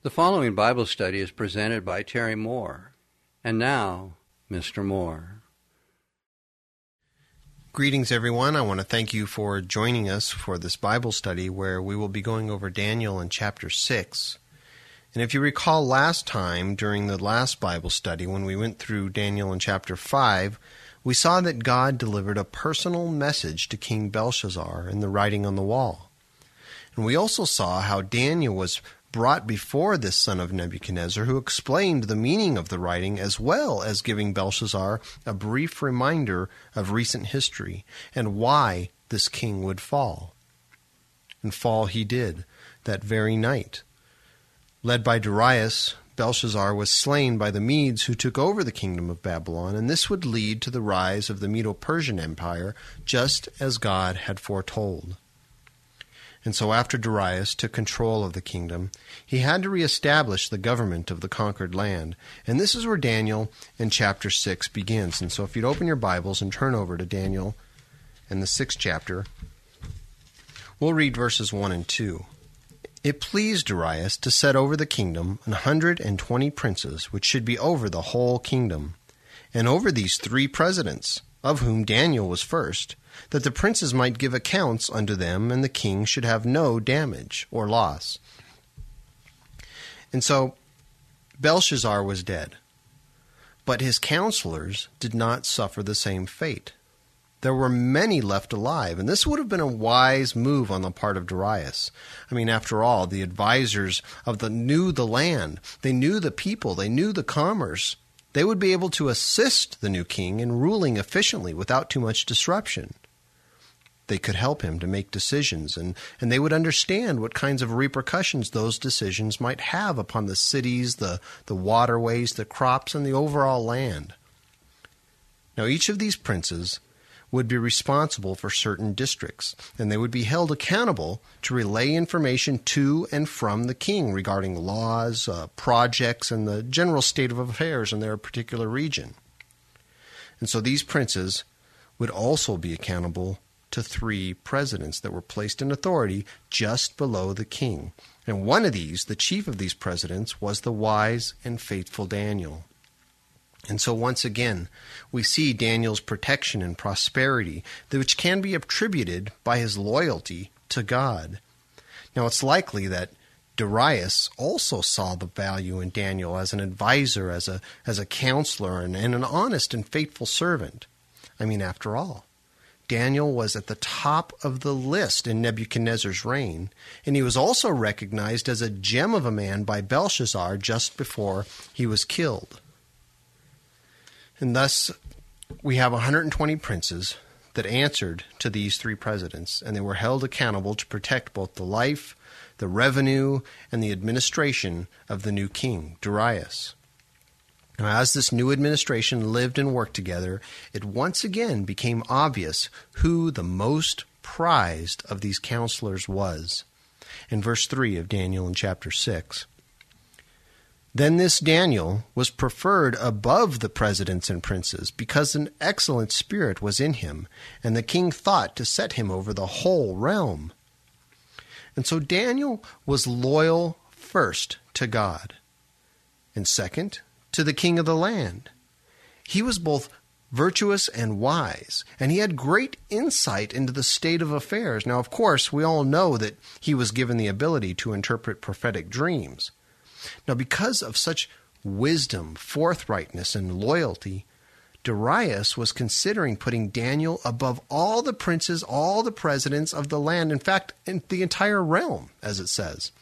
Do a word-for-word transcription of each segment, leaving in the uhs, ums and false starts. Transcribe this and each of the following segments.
The following Bible study is presented by Terry Moore. And now, Mister Moore. Greetings, everyone. I want to thank you for joining us for this Bible study where we will be going over Daniel in chapter six. And if you recall last time, during the last Bible study, when we went through Daniel in chapter five, we saw that God delivered a personal message to King Belshazzar in the writing on the wall. And we also saw how Daniel was brought before this son of Nebuchadnezzar, who explained the meaning of the writing as well as giving Belshazzar a brief reminder of recent history and why this king would fall. And fall he did that very night. Led by Darius, Belshazzar was slain by the Medes who took over the kingdom of Babylon, and this would lead to the rise of the Medo-Persian Empire, just as God had foretold. And so after Darius took control of the kingdom, he had to reestablish the government of the conquered land. And this is where Daniel in chapter six begins. And so if you'd open your Bibles and turn over to Daniel in the sixth chapter, we'll read verses one and two. It pleased Darius to set over the kingdom an hundred and twenty princes, which should be over the whole kingdom, and over these three presidents, of whom Daniel was first, that the princes might give accounts unto them, and the king should have no damage or loss. And so Belshazzar was dead, but his counselors did not suffer the same fate. There were many left alive, and this would have been a wise move on the part of Darius. I mean, after all, the advisors of the knew the land, they knew the people, they knew the commerce. They would be able to assist the new king in ruling efficiently without too much disruption. They could help him to make decisions, and, and they would understand what kinds of repercussions those decisions might have upon the cities, the, the waterways, the crops, and the overall land. Now, each of these princes would be responsible for certain districts, and they would be held accountable to relay information to and from the king regarding laws, uh, projects, and the general state of affairs in their particular region. And so these princes would also be accountable to three presidents that were placed in authority just below the king. And one of these, the chief of these presidents, was the wise and faithful Daniel. And so once again, we see Daniel's protection and prosperity, which can be attributed by his loyalty to God. Now, it's likely that Darius also saw the value in Daniel as an advisor, as a as a counselor, and, and an honest and faithful servant. I mean, after all, Daniel was at the top of the list in Nebuchadnezzar's reign, and he was also recognized as a gem of a man by Belshazzar just before he was killed. And thus, we have one hundred twenty princes that answered to these three presidents, and they were held accountable to protect both the life, the revenue, and the administration of the new king, Darius. Now, as this new administration lived and worked together, it once again became obvious who the most prized of these counselors was. In verse three of Daniel in chapter six, Then this Daniel was preferred above the presidents and princes, because an excellent spirit was in him, and the king thought to set him over the whole realm. And so Daniel was loyal first to God, and second to the king of the land. He was both virtuous and wise, and he had great insight into the state of affairs. Now, of course, we all know that he was given the ability to interpret prophetic dreams. Now, because of such wisdom, forthrightness, and loyalty, Darius was considering putting Daniel above all the princes, all the presidents of the land, in fact, in the entire realm, as it says.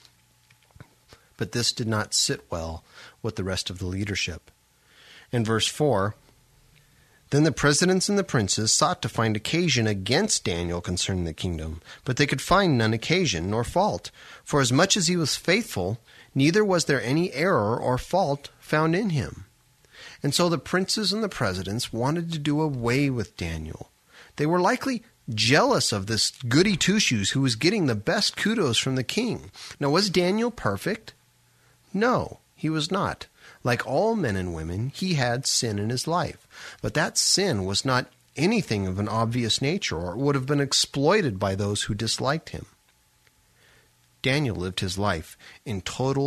But this did not sit well with the rest of the leadership. In verse four, Then the presidents and the princes sought to find occasion against Daniel concerning the kingdom, but they could find none occasion nor fault, for as much as he was faithful, neither was there any error or fault found in him. And so the princes and the presidents wanted to do away with Daniel. They were likely jealous of this goody two-shoes who was getting the best kudos from the king. Now, was Daniel perfect? No, he was not. Like all men and women, he had sin in his life. But that sin was not anything of an obvious nature, or it would have been exploited by those who disliked him. Daniel lived his life in total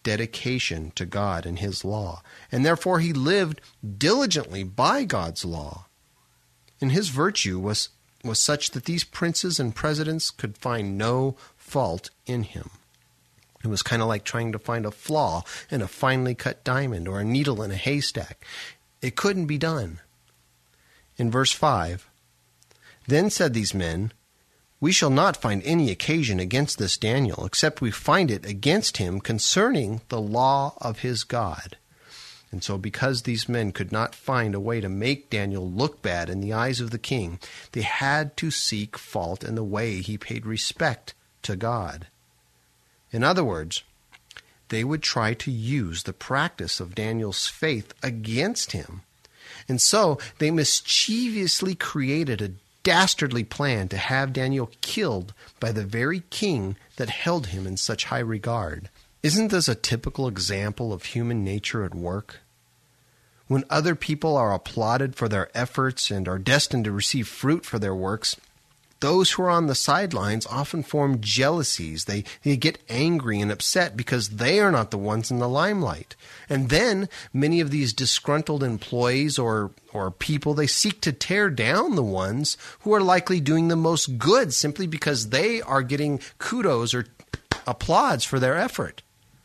dedication to God and his law, and therefore he lived diligently by God's law. And his virtue was, was such that these princes and presidents could find no fault in him. It was kind of like trying to find a flaw in a finely cut diamond or a needle in a haystack. It couldn't be done. In verse five, "Then said these men, We shall not find any occasion against this Daniel, except we find it against him concerning the law of his God." And so because these men could not find a way to make Daniel look bad in the eyes of the king, they had to seek fault in the way he paid respect to God. In other words, they would try to use the practice of Daniel's faith against him. And so they mischievously created a dastardly plan to have Daniel killed by the very king that held him in such high regard. Isn't this a typical example of human nature at work? When other people are applauded for their efforts and are destined to receive fruit for their works, those who are on the sidelines often form jealousies. They, they get angry and upset because they are not the ones in the limelight. And then many of these disgruntled employees or, or people, they seek to tear down the ones who are likely doing the most good simply because they are getting kudos or applause for their effort.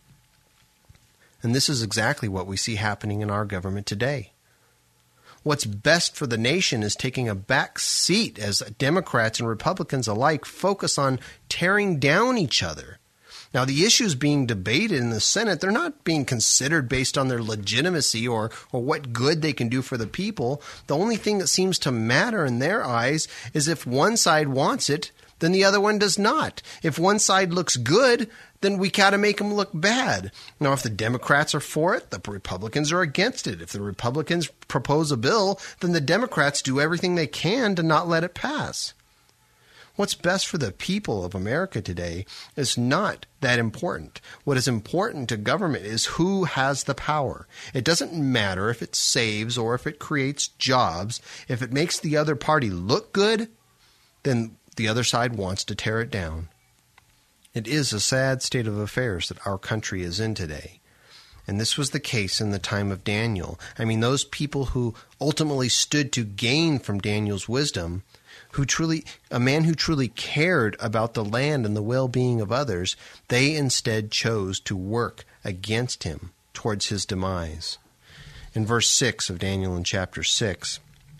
And this is exactly what we see happening in our government today. What's best for the nation is taking a back seat as Democrats and Republicans alike focus on tearing down each other. Now, the issues being debated in the Senate, they're not being considered based on their legitimacy or, or what good they can do for the people. The only thing that seems to matter in their eyes is if one side wants it, then the other one does not. If one side looks good, then we got to make them look bad. Now, if the Democrats are for it, the Republicans are against it. If the Republicans propose a bill, then the Democrats do everything they can to not let it pass. What's best for the people of America today is not that important. What is important to government is who has the power. It doesn't matter if it saves or if it creates jobs. If it makes the other party look good, then the other side wants to tear it down. It is a sad state of affairs that our country is in today. And this was the case in the time of Daniel. I mean, those people who ultimately stood to gain from Daniel's wisdom, who truly, a man who truly cared about the land and the well-being of others, they instead chose to work against him towards his demise. In verse six of Daniel in chapter six,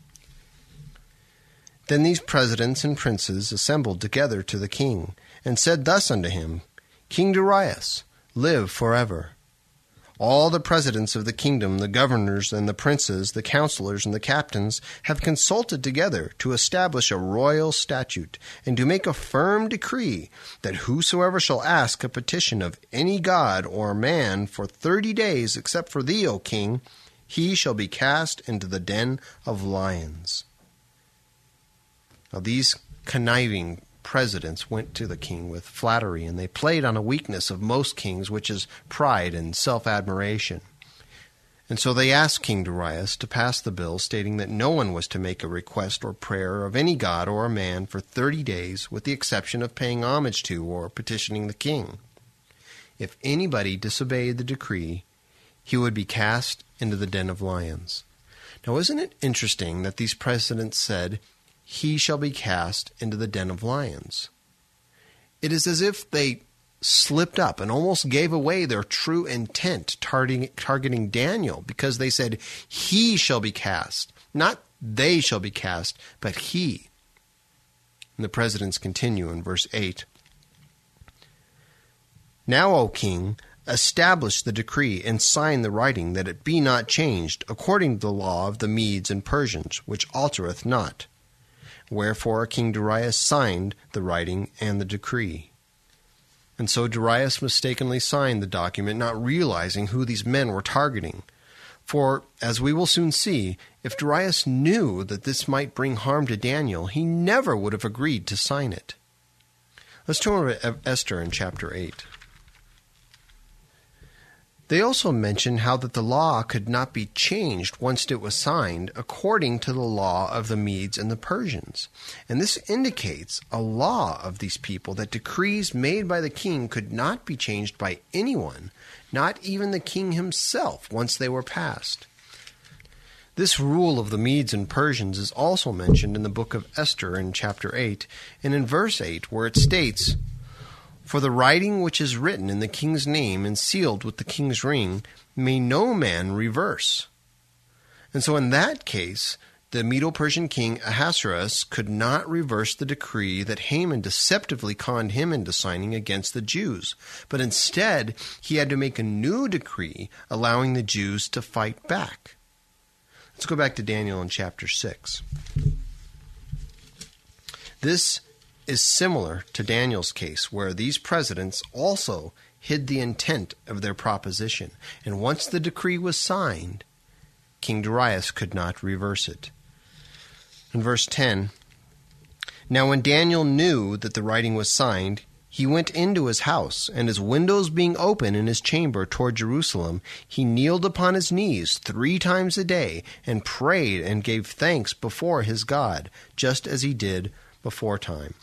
"Then these presidents and princes assembled together to the king, and said thus unto him, King Darius, live forever. All the presidents of the kingdom, the governors and the princes, the counselors and the captains, have consulted together to establish a royal statute, and to make a firm decree, that whosoever shall ask a petition of any god or man for thirty days, except for thee, O king, he shall be cast into the den of lions." Now these conniving presidents went to the king with flattery, and they played on a weakness of most kings, which is pride and self-admiration. And so they asked King Darius to pass the bill stating that no one was to make a request or prayer of any god or a man for thirty days, with the exception of paying homage to or petitioning the king. If anybody disobeyed the decree, he would be cast into the den of lions. Now, isn't it interesting that these presidents said, "He shall be cast into the den of lions"? It is as if they slipped up and almost gave away their true intent targeting, targeting Daniel, because they said, "He shall be cast." Not they shall be cast, but he. And the presidents continue in verse eight. "Now, O king, establish the decree and sign the writing, that it be not changed, according to the law of the Medes and Persians, which altereth not." Wherefore King Darius signed the writing and the decree. And so Darius mistakenly signed the document, not realizing who these men were targeting. For, as we will soon see, if Darius knew that this might bring harm to Daniel, he never would have agreed to sign it. Let's turn over to Esther in chapter eight. They also mention how that the law could not be changed once it was signed according to the law of the Medes and the Persians. And this indicates a law of these people that decrees made by the king could not be changed by anyone, not even the king himself, once they were passed. This rule of the Medes and Persians is also mentioned in the book of Esther in chapter eight, and in verse eight, where it states, "For the writing which is written in the king's name and sealed with the king's ring may no man reverse." And so in that case, the Medo-Persian king Ahasuerus could not reverse the decree that Haman deceptively conned him into signing against the Jews, but instead he had to make a new decree allowing the Jews to fight back. Let's go back to Daniel in chapter six. This is similar to Daniel's case, where these presidents also hid the intent of their proposition, and once the decree was signed, King Darius could not reverse it. In verse ten, "Now when Daniel knew that the writing was signed, he went into his house, and his windows being open in his chamber toward Jerusalem, he kneeled upon his knees three times a day, and prayed and gave thanks before his God, just as he did beforetime."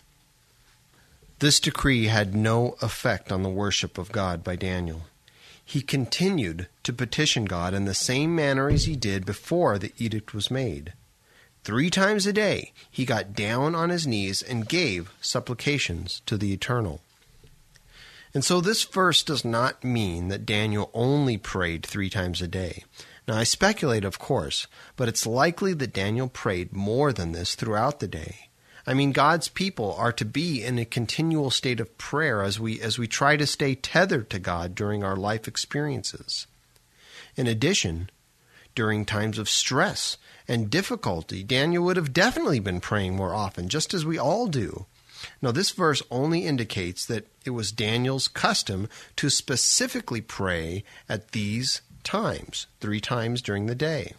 This decree had no effect on the worship of God by Daniel. He continued to petition God in the same manner as he did before the edict was made. Three times a day he got down on his knees and gave supplications to the Eternal. And so this verse does not mean that Daniel only prayed three times a day. Now I speculate, of course, but it's likely that Daniel prayed more than this throughout the day. I mean, God's people are to be in a continual state of prayer as we as we try to stay tethered to God during our life experiences. In addition, during times of stress and difficulty, Daniel would have definitely been praying more often, just as we all do. Now, this verse only indicates that it was Daniel's custom to specifically pray at these times, three times during the day.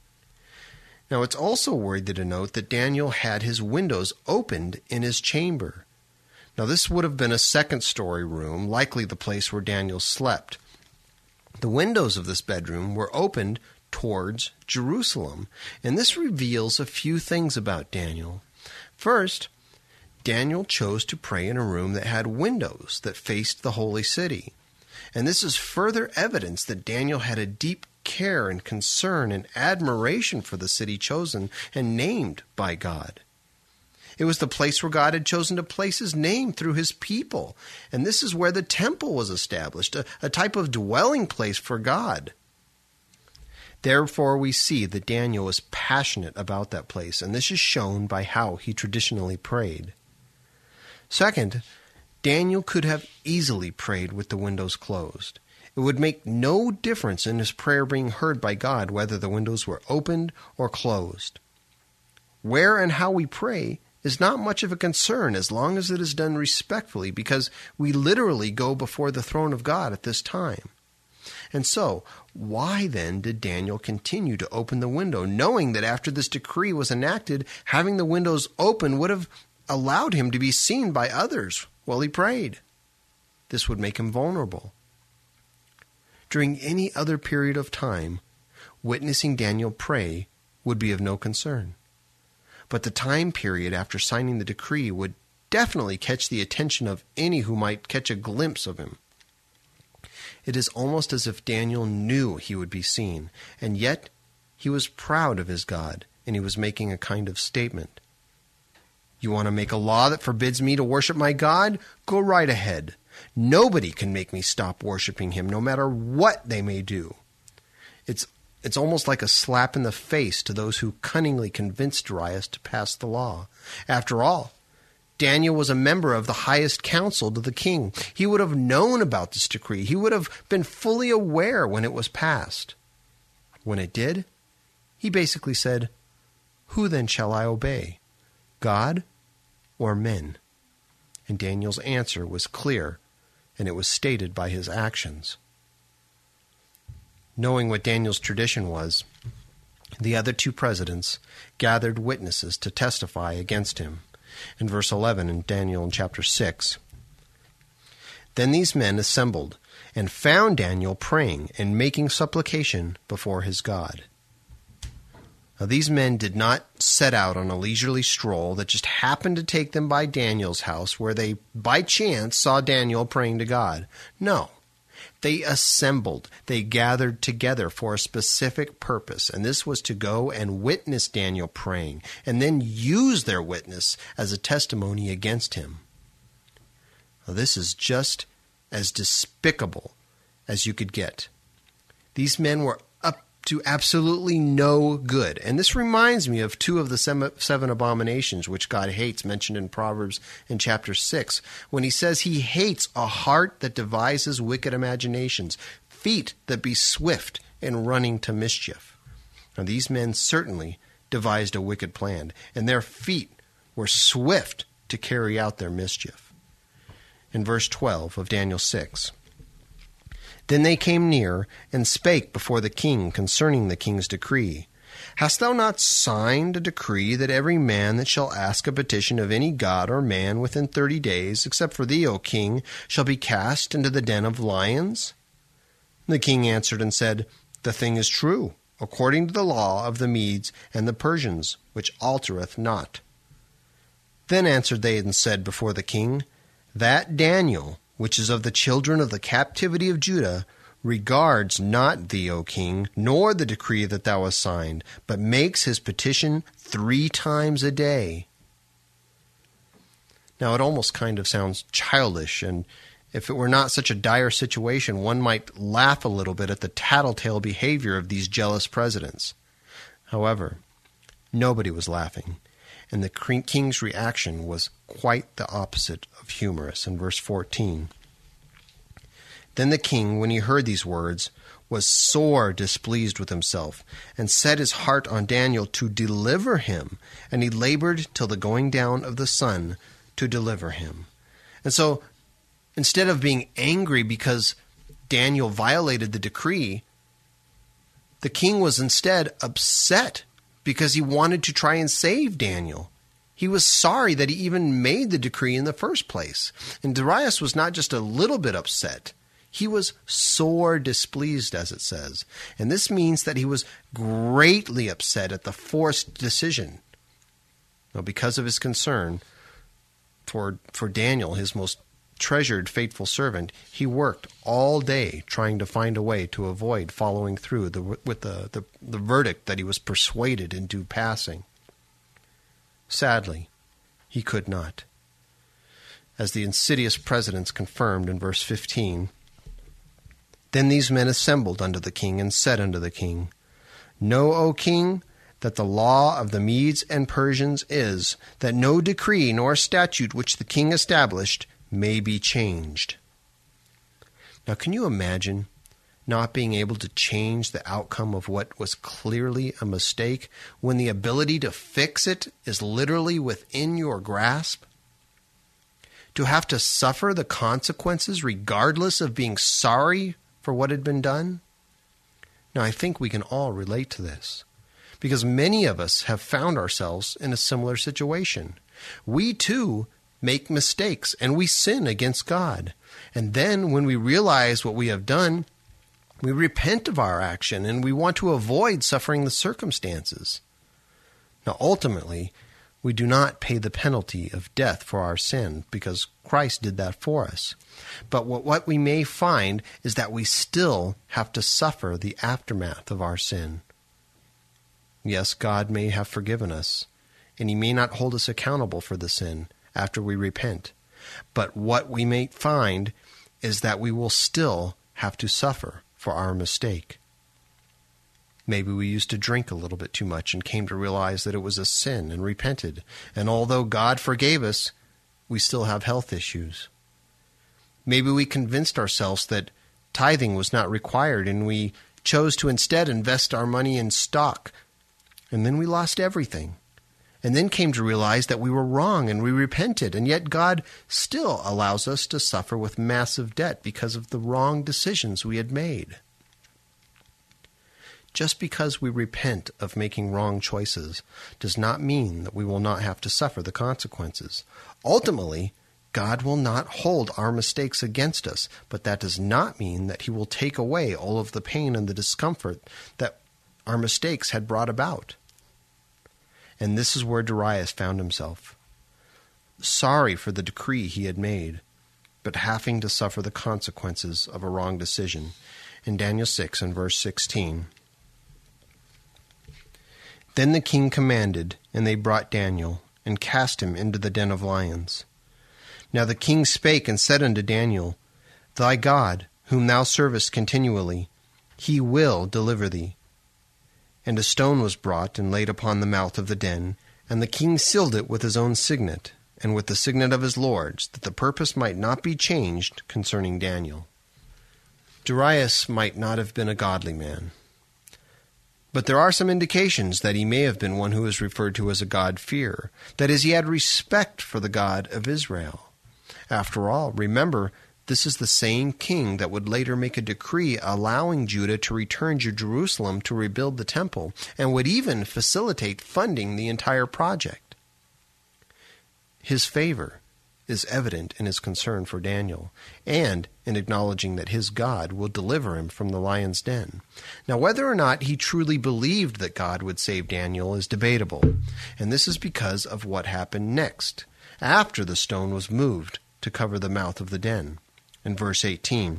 Now, it's also worthy to note that Daniel had his windows opened in his chamber. Now, this would have been a second-story room, likely the place where Daniel slept. The windows of this bedroom were opened towards Jerusalem, and this reveals a few things about Daniel. First, Daniel chose to pray in a room that had windows that faced the holy city. And this is further evidence that Daniel had a deep care and concern and admiration for the city chosen and named by God. It was the place where God had chosen to place his name through his people. And this is where the temple was established, a, a type of dwelling place for God. Therefore, we see that Daniel was passionate about that place, and this is shown by how he traditionally prayed. Second, Daniel could have easily prayed with the windows closed. It would make no difference in his prayer being heard by God whether the windows were opened or closed. Where and how we pray is not much of a concern as long as it is done respectfully, because we literally go before the throne of God at this time. And so, why then did Daniel continue to open the window, knowing that after this decree was enacted, having the windows open would have allowed him to be seen by others while he prayed? This would make him vulnerable. During any other period of time, witnessing Daniel pray would be of no concern. But the time period after signing the decree would definitely catch the attention of any who might catch a glimpse of him. It is almost as if Daniel knew he would be seen, and yet he was proud of his God, and he was making a kind of statement. You want to make a law that forbids me to worship my God? Go right ahead. Nobody can make me stop worshiping him, no matter what they may do. It's It's almost like a slap in the face to those who cunningly convinced Darius to pass the law. After all, Daniel was a member of the highest council to the king. He would have known about this decree. He would have been fully aware when it was passed. When it did, he basically said, "Who then shall I obey, God or men?" And Daniel's answer was clear, and it was stated by his actions. Knowing what Daniel's tradition was, the other two presidents gathered witnesses to testify against him. In verse eleven in Daniel in chapter six, "Then these men assembled and found Daniel praying and making supplication before his God. Now, these men did not set out on a leisurely stroll that just happened to take them by Daniel's house, where they, by chance, saw Daniel praying to God. No. They assembled, they gathered together for a specific purpose, and this was to go and witness Daniel praying, and then use their witness as a testimony against him. Now, this is just as despicable as you could get. These men were up to absolutely no good, and this reminds me of two of the seven abominations which God hates, mentioned in Proverbs in chapter six, when he says he hates a heart that devises wicked imaginations, feet that be swift in running to mischief. Now, these men certainly devised a wicked plan, and their feet were swift to carry out their mischief. In verse twelve of Daniel six, "Then they came near and spake before the king concerning the king's decree. Hast thou not signed a decree that every man that shall ask a petition of any god or man within thirty days, except for thee, O king, shall be cast into the den of lions?" The king answered and said, "The thing is true, according to the law of the Medes and the Persians, which altereth not." Then answered they and said before the king, "That Daniel, which is of the children of the captivity of Judah, regards not thee, O king, nor the decree that thou hast signed, but makes his petition three times a day." Now, it almost kind of sounds childish, and if it were not such a dire situation, one might laugh a little bit at the tattletale behavior of these jealous presidents. However, nobody was laughing, and the king's reaction was quite the opposite of humorous. In verse fourteen, "Then the king, when he heard these words, was sore displeased with himself, and set his heart on Daniel to deliver him, and he labored till the going down of the sun to deliver him." And so, instead of being angry because Daniel violated the decree, the king was instead upset because he wanted to try and save Daniel. He was sorry that he even made the decree in the first place. And Darius was not just a little bit upset. He was sore displeased, as it says. And this means that he was greatly upset at the forced decision. Now, because of his concern for, for Daniel, his most treasured, faithful servant, he worked all day trying to find a way to avoid following through the, with the, the, the verdict that he was persuaded into passing. Sadly, he could not. As the insidious presidents confirmed in verse fifteen, "Then these men assembled unto the king, and said unto the king, Know, O king, that the law of the Medes and Persians is, that no decree nor statute which the king established may be changed." Now, can you imagine not being able to change the outcome of what was clearly a mistake when the ability to fix it is literally within your grasp? To have to suffer the consequences regardless of being sorry for what had been done? Now, I think we can all relate to this, because many of us have found ourselves in a similar situation. We too make mistakes, and we sin against God. And then when we realize what we have done, we repent of our action, and we want to avoid suffering the circumstances. Now, ultimately, we do not pay the penalty of death for our sin, because Christ did that for us. But what, what we may find is that we still have to suffer the aftermath of our sin. Yes, God may have forgiven us, and he may not hold us accountable for the sin after we repent. But what we may find is that we will still have to suffer for our mistake. Maybe we used to drink a little bit too much and came to realize that it was a sin and repented. And although God forgave us, we still have health issues. Maybe we convinced ourselves that tithing was not required, and we chose to instead invest our money in stock. And then we lost everything. And then came to realize that we were wrong, and we repented. And yet God still allows us to suffer with massive debt because of the wrong decisions we had made. Just because we repent of making wrong choices does not mean that we will not have to suffer the consequences. Ultimately, God will not hold our mistakes against us, but that does not mean that he will take away all of the pain and the discomfort that our mistakes had brought about. And this is where Darius found himself, sorry for the decree he had made, but having to suffer the consequences of a wrong decision. In Daniel six and verse sixteen, "Then the king commanded, and they brought Daniel, and cast him into the den of lions. Now the king spake and said unto Daniel, Thy God, whom thou servest continually, he will deliver thee. And a stone was brought and laid upon the mouth of the den, and the king sealed it with his own signet, and with the signet of his lords, that the purpose might not be changed concerning Daniel." Darius might not have been a godly man, but there are some indications that he may have been one who is referred to as a God-fearer. That is, he had respect for the God of Israel. After all, remember, this is the same king that would later make a decree allowing Judah to return to Jerusalem to rebuild the temple, and would even facilitate funding the entire project. His favor is evident in his concern for Daniel, and in acknowledging that his God will deliver him from the lion's den. Now, whether or not he truly believed that God would save Daniel is debatable, and this is because of what happened next, after the stone was moved to cover the mouth of the den. In verse eighteen,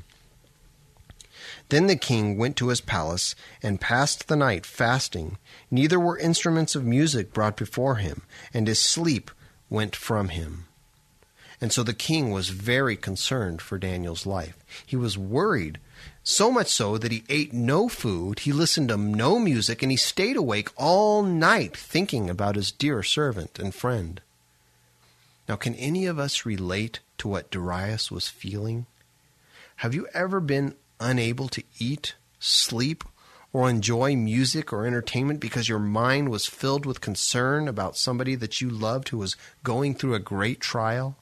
"Then the king went to his palace, and passed the night fasting, neither were instruments of music brought before him, and his sleep went from him." And so the king was very concerned for Daniel's life. He was worried, so much so that he ate no food, he listened to no music, and he stayed awake all night thinking about his dear servant and friend. Now, can any of us relate to what Darius was feeling? Have you ever been unable to eat, sleep, or enjoy music or entertainment because your mind was filled with concern about somebody that you loved who was going through a great trial?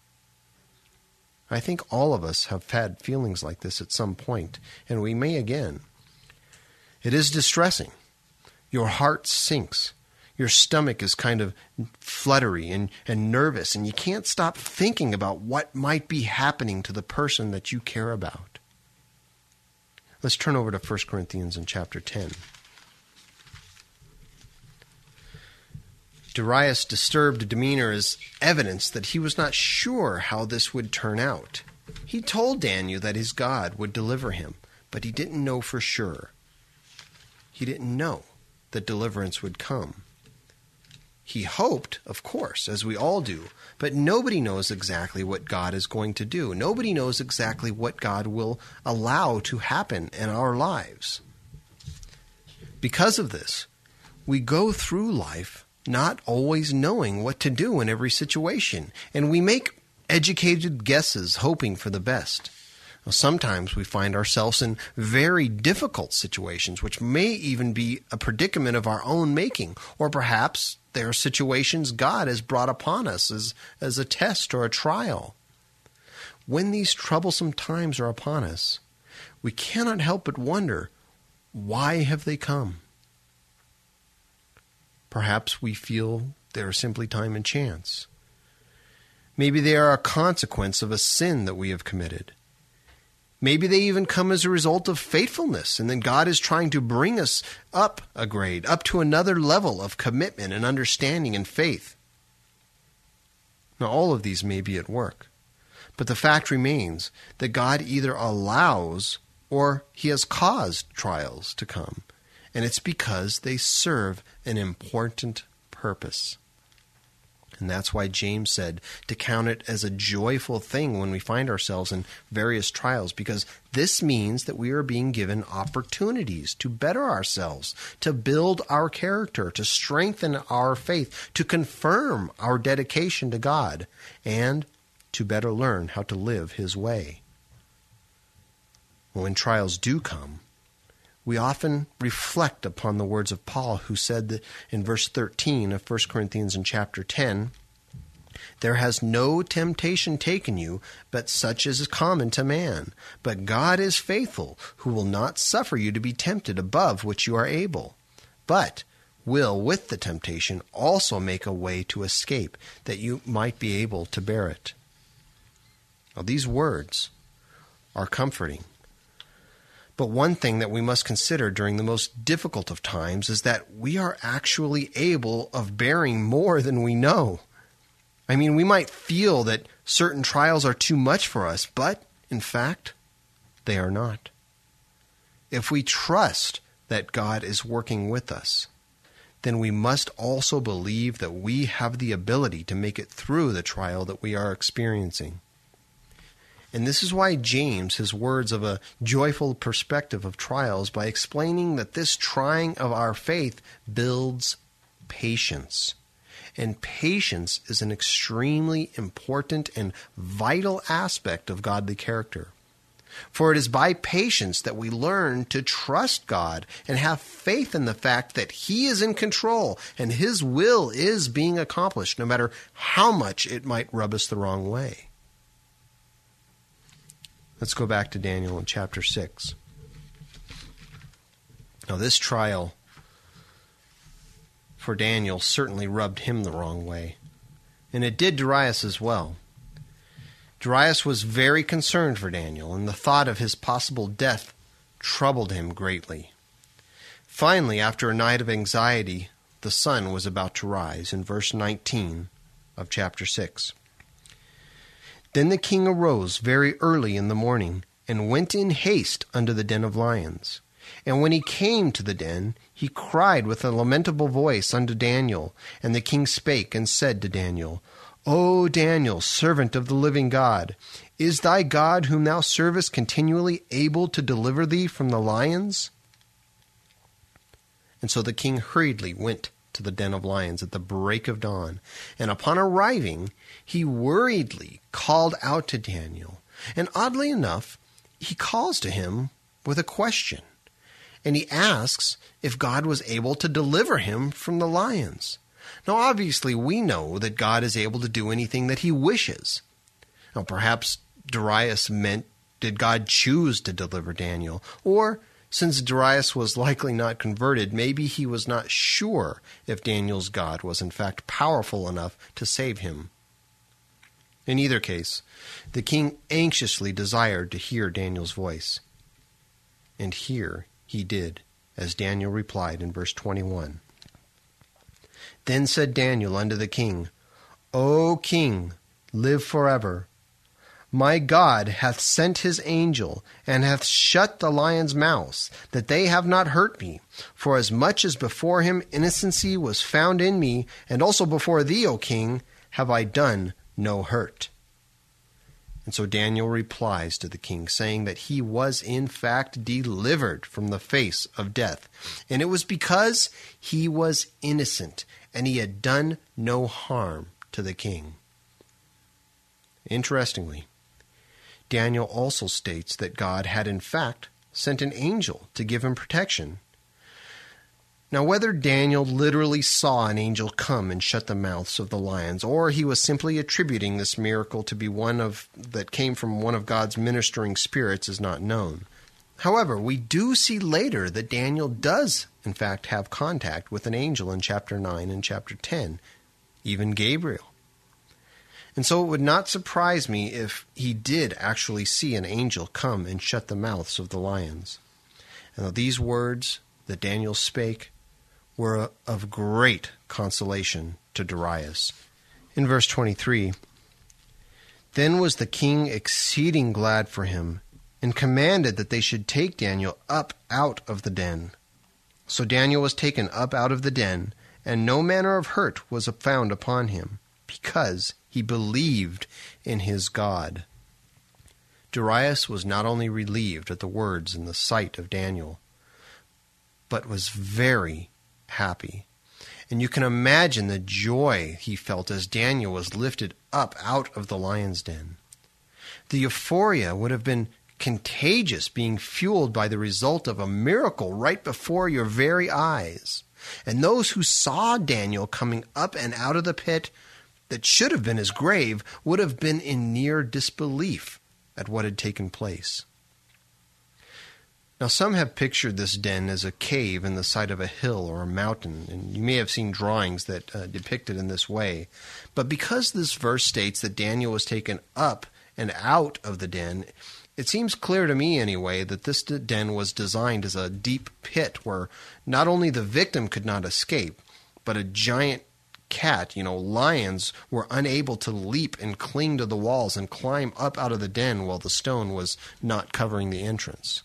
I think all of us have had feelings like this at some point, and we may again. It is distressing. Your heart sinks. Your stomach is kind of fluttery and, and nervous, and you can't stop thinking about what might be happening to the person that you care about. Let's turn over to First Corinthians in chapter ten. Darius' disturbed demeanor is evidence that he was not sure how this would turn out. He told Daniel that his God would deliver him, but he didn't know for sure. He didn't know that deliverance would come. He hoped, of course, as we all do, but nobody knows exactly what God is going to do. Nobody knows exactly what God will allow to happen in our lives. Because of this, we go through life not always knowing what to do in every situation, and we make educated guesses hoping for the best. Well, sometimes we find ourselves in very difficult situations, which may even be a predicament of our own making, or perhaps there are situations God has brought upon us as, as a test or a trial. When these troublesome times are upon us, we cannot help but wonder, why have they come? Perhaps we feel they are simply time and chance. Maybe they are a consequence of a sin that we have committed. Maybe they even come as a result of faithfulness, and then God is trying to bring us up a grade, up to another level of commitment and understanding and faith. Now, all of these may be at work, but the fact remains that God either allows or he has caused trials to come, and it's because they serve an important purpose. And that's why James said to count it as a joyful thing when we find ourselves in various trials, because this means that we are being given opportunities to better ourselves, to build our character, to strengthen our faith, to confirm our dedication to God, and to better learn how to live his way. When trials do come, we often reflect upon the words of Paul, who said that in verse thirteen of First Corinthians in chapter ten, "There has no temptation taken you, but such as is common to man. But God is faithful, who will not suffer you to be tempted above which you are able, but will with the temptation also make a way to escape, that you might be able to bear it." Now, these words are comforting. But one thing that we must consider during the most difficult of times is that we are actually able of bearing more than we know. I mean, we might feel that certain trials are too much for us, but in fact, they are not. If we trust that God is working with us, then we must also believe that we have the ability to make it through the trial that we are experiencing. And this is why James has words of a joyful perspective of trials by explaining that this trying of our faith builds patience. And patience is an extremely important and vital aspect of godly character. For it is by patience that we learn to trust God and have faith in the fact that He is in control and His will is being accomplished, no matter how much it might rub us the wrong way. Let's go back to Daniel in chapter six. Now, this trial for Daniel certainly rubbed him the wrong way, and it did Darius as well. Darius was very concerned for Daniel, and the thought of his possible death troubled him greatly. Finally, after a night of anxiety, the sun was about to rise, in verse nineteen of chapter six. Then the king arose very early in the morning, and went in haste unto the den of lions. And when he came to the den, he cried with a lamentable voice unto Daniel. And the king spake and said to Daniel, O Daniel, servant of the living God, is thy God whom thou servest continually able to deliver thee from the lions? And so the king hurriedly went to the den of lions at the break of dawn. And upon arriving, he worriedly called out to Daniel. And oddly enough, he calls to him with a question. And he asks if God was able to deliver him from the lions. Now, obviously, we know that God is able to do anything that He wishes. Now, perhaps Darius meant, did God choose to deliver Daniel? Or, since Darius was likely not converted, maybe he was not sure if Daniel's God was in fact powerful enough to save him. In either case, the king anxiously desired to hear Daniel's voice. And here he did, as Daniel replied in verse twenty-one. Then said Daniel unto the king, O king, live forever. My God hath sent his angel, and hath shut the lions' mouths, that they have not hurt me. For as much as before him innocency was found in me, and also before thee, O king, have I done no hurt. And so Daniel replies to the king, saying that he was in fact delivered from the face of death, and it was because he was innocent, and he had done no harm to the king. Interestingly, Daniel also states that God had in fact sent an angel to give him protection. Now, whether Daniel literally saw an angel come and shut the mouths of the lions, or he was simply attributing this miracle to be one of that came from one of God's ministering spirits is not known. However, we do see later that Daniel does, in fact, have contact with an angel in chapter nine and chapter ten, even Gabriel. And so it would not surprise me if he did actually see an angel come and shut the mouths of the lions. And these words that Daniel spake were of great consolation to Darius. In verse twenty-three, Then was the king exceeding glad for him, and commanded that they should take Daniel up out of the den. So Daniel was taken up out of the den, and no manner of hurt was found upon him, because he believed in his God. Darius was not only relieved at the words and the sight of Daniel, but was very happy. And you can imagine the joy he felt as Daniel was lifted up out of the lion's den. The euphoria would have been contagious, being fueled by the result of a miracle right before your very eyes. And those who saw Daniel coming up and out of the pit that should have been his grave would have been in near disbelief at what had taken place. Now, some have pictured this den as a cave in the side of a hill or a mountain, and you may have seen drawings that uh, depict it in this way. But because this verse states that Daniel was taken up and out of the den, it seems clear to me anyway that this den was designed as a deep pit where not only the victim could not escape, but a giant cat, you know, lions were unable to leap and cling to the walls and climb up out of the den while the stone was not covering the entrance.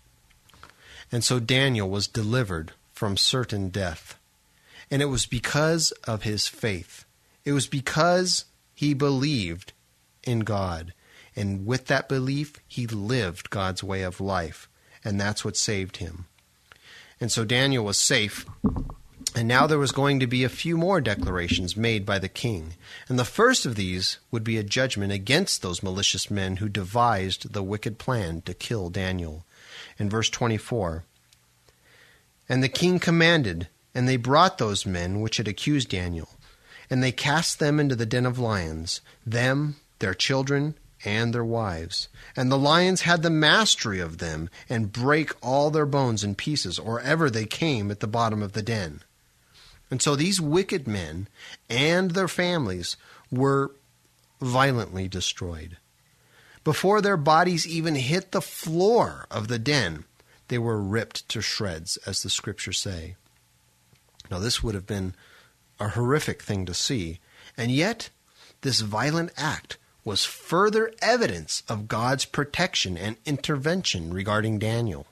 And so Daniel was delivered from certain death. And it was because of his faith. It was because he believed in God. And with that belief, he lived God's way of life. And that's what saved him. And so Daniel was safe. And now there was going to be a few more declarations made by the king. And the first of these would be a judgment against those malicious men who devised the wicked plan to kill Daniel. In verse twenty-four, "And the king commanded, and they brought those men which had accused Daniel, and they cast them into the den of lions, them, their children, and their wives. And the lions had the mastery of them, and brake all their bones in pieces, or ever they came at the bottom of the den." And so these wicked men and their families were violently destroyed. Before their bodies even hit the floor of the den, they were ripped to shreds, as the scriptures say. Now, this would have been a horrific thing to see, and yet this violent act was further evidence of God's protection and intervention regarding Daniel.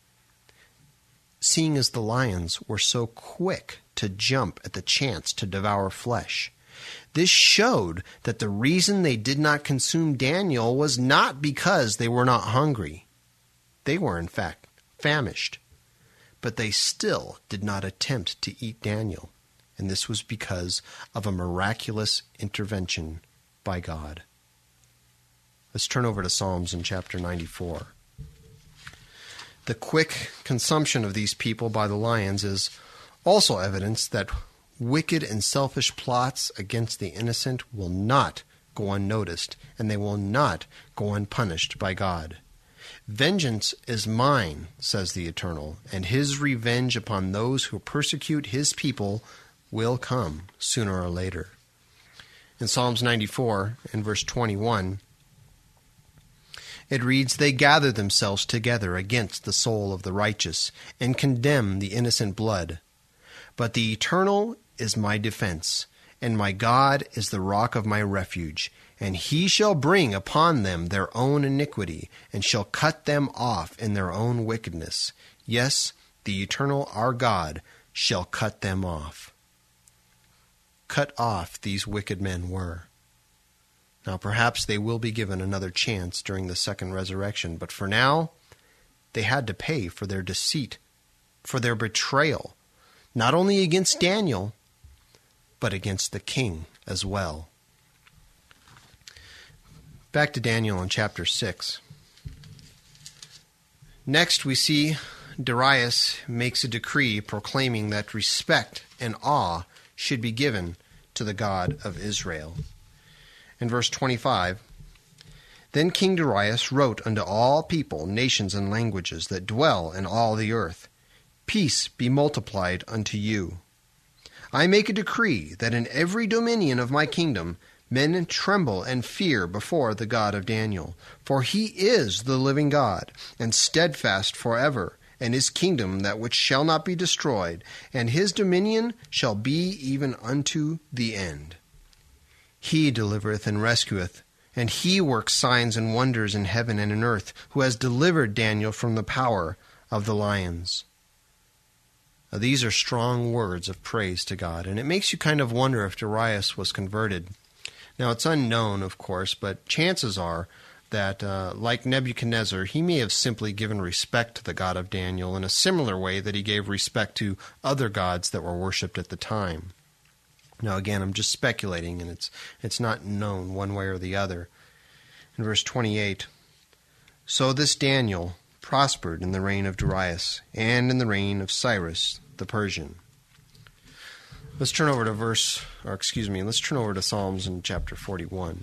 Seeing as the lions were so quick to jump at the chance to devour flesh, this showed that the reason they did not consume Daniel was not because they were not hungry. They were, in fact, famished. But they still did not attempt to eat Daniel, and this was because of a miraculous intervention by God. Let's turn over to Psalms in chapter ninety-four. The quick consumption of these people by the lions is also evidence that wicked and selfish plots against the innocent will not go unnoticed, and they will not go unpunished by God. "Vengeance is mine," says the Eternal, "and his revenge upon those who persecute his people will come sooner or later." In Psalms ninety-four, in verse twenty-one, it reads, "They gather themselves together against the soul of the righteous, and condemn the innocent blood. But the Eternal is my defense, and my God is the rock of my refuge, and he shall bring upon them their own iniquity, and shall cut them off in their own wickedness. Yes, the Eternal our God shall cut them off." Cut off these wicked men were. Now perhaps they will be given another chance during the second resurrection, but for now, they had to pay for their deceit, for their betrayal, not only against Daniel, but against the king as well. Back to Daniel in chapter six. Next we see Darius makes a decree proclaiming that respect and awe should be given to the God of Israel. In verse twenty-five, "Then King Darius wrote unto all people, nations, and languages that dwell in all the earth, Peace be multiplied unto you. I make a decree that in every dominion of my kingdom men tremble and fear before the God of Daniel. For he is the living God, and steadfast forever, and his kingdom that which shall not be destroyed, and his dominion shall be even unto the end. He delivereth and rescueth, and he works signs and wonders in heaven and in earth, who has delivered Daniel from the power of the lions." Now, these are strong words of praise to God, and it makes you kind of wonder if Darius was converted. Now, it's unknown, of course, but chances are that, uh, like Nebuchadnezzar, he may have simply given respect to the God of Daniel in a similar way that he gave respect to other gods that were worshipped at the time. Now, again, I'm just speculating, and it's it's not known one way or the other. In verse twenty-eight, "So this Daniel prospered in the reign of Darius, and in the reign of Cyrus the Persian." Let's turn over to verse, or excuse me, let's turn over to Psalms in chapter forty-one.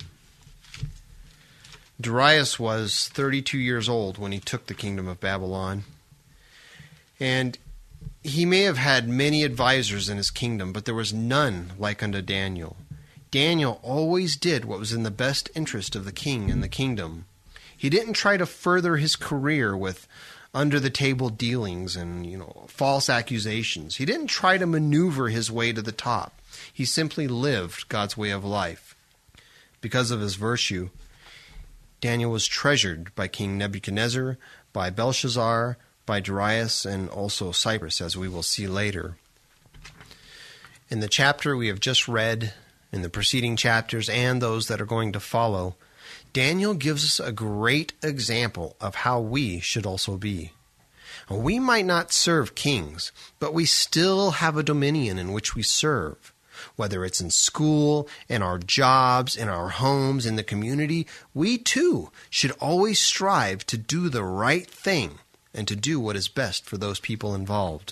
Darius was thirty-two years old when he took the kingdom of Babylon, and he may have had many advisors in his kingdom, but there was none like unto Daniel. Daniel always did what was in the best interest of the king and the kingdom. He didn't try to further his career with under-the-table dealings and, you know, false accusations. He didn't try to maneuver his way to the top. He simply lived God's way of life. Because of his virtue, Daniel was treasured by King Nebuchadnezzar, by Belshazzar, by Darius, and also Cyrus, as we will see later. In the chapter we have just read, in the preceding chapters, and those that are going to follow, Daniel gives us a great example of how we should also be. We might not serve kings, but we still have a dominion in which we serve. Whether it's in school, in our jobs, in our homes, in the community, we too should always strive to do the right thing and to do what is best for those people involved.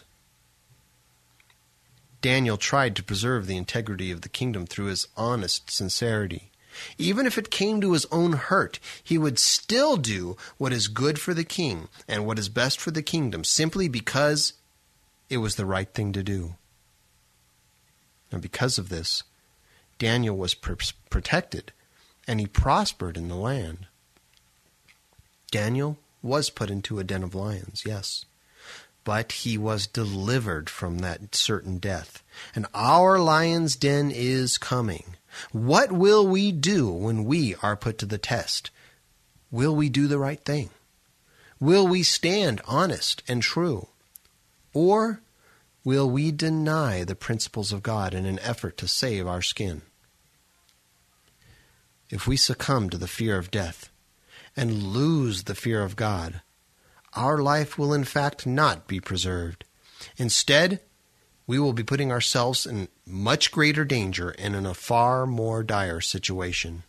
Daniel tried to preserve the integrity of the kingdom through his honest sincerity. Even if it came to his own hurt, he would still do what is good for the king and what is best for the kingdom, simply because it was the right thing to do. And because of this, Daniel was pr- protected, and he prospered in the land. Daniel was put into a den of lions, yes, but he was delivered from that certain death. And our lion's den is coming. What will we do when we are put to the test? Will we do the right thing? Will we stand honest and true? Or will we deny the principles of God in an effort to save our skin? If we succumb to the fear of death and lose the fear of God, our life will in fact not be preserved. Instead, we will be putting ourselves in much greater danger and in a far more dire situation.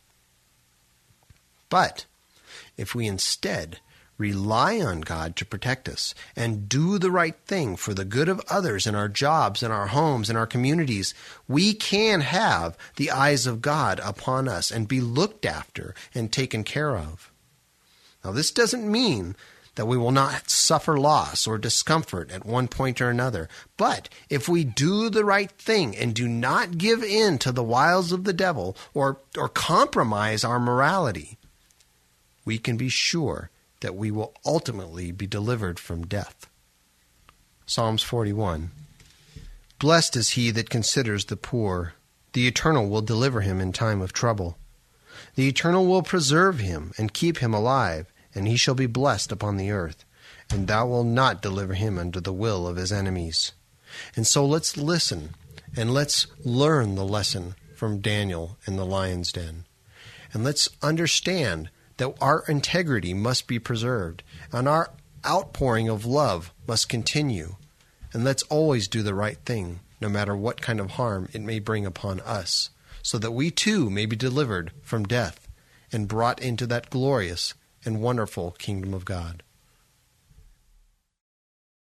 But if we instead rely on God to protect us and do the right thing for the good of others in our jobs, in our homes, in our communities, we can have the eyes of God upon us and be looked after and taken care of. Now, this doesn't mean that we will not suffer loss or discomfort at one point or another. But if we do the right thing and do not give in to the wiles of the devil or, or compromise our morality, we can be sure that we will ultimately be delivered from death. Psalms forty-one. Blessed is he that considers the poor. The Eternal will deliver him in time of trouble. The Eternal will preserve him and keep him alive, and he shall be blessed upon the earth, and thou wilt not deliver him unto the will of his enemies. And so let's listen, and let's learn the lesson from Daniel in the lion's den. And let's understand that our integrity must be preserved, and our outpouring of love must continue. And let's always do the right thing, no matter what kind of harm it may bring upon us, so that we too may be delivered from death and brought into that glorious and wonderful kingdom of God.